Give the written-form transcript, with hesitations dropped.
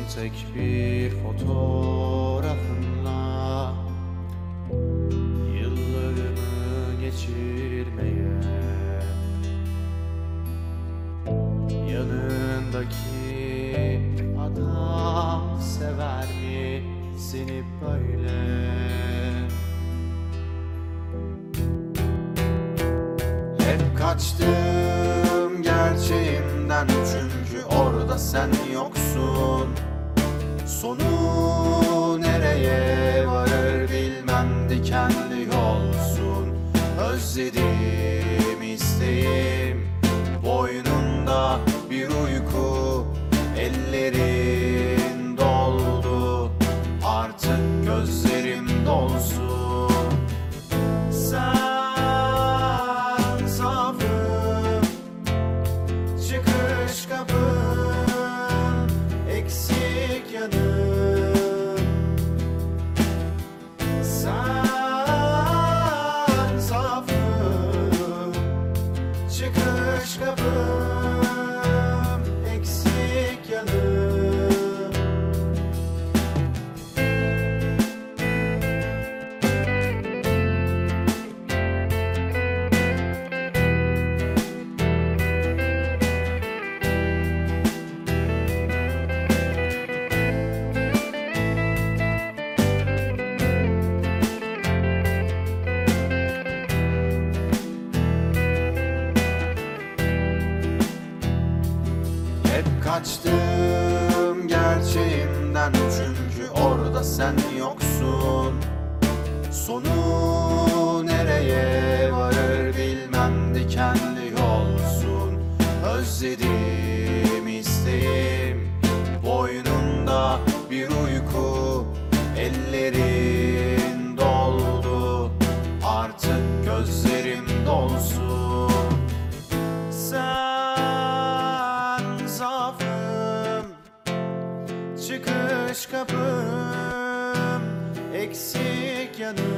tek bir fotoğrafınla yıllarımı geçirmeye, yanındaki adam sever mi seni böyle? Hep kaçtım gerçeğimden, çünkü orada sen yoksun. Sonu nereye varır bilmem, dikenli yolsun. Özledim, isteğim boynunda bir uyku. Ellerin doldu, artık gözlerim dolsun. Sen zaafım, çıkış kapım, eksik yanım. Sen zaafım, çıkış kapım, eksik yanım. Hep kaçtım gerçeğimden, çünkü orada sen yoksun. Sonu nereye varır bilmem, dikenli yolsun. Özledim, isteğim boynunda bir uyku. Ellerin doldu, artık gözlerim dolsun. Sen zaafım, çıkış kapım, eksik yanım.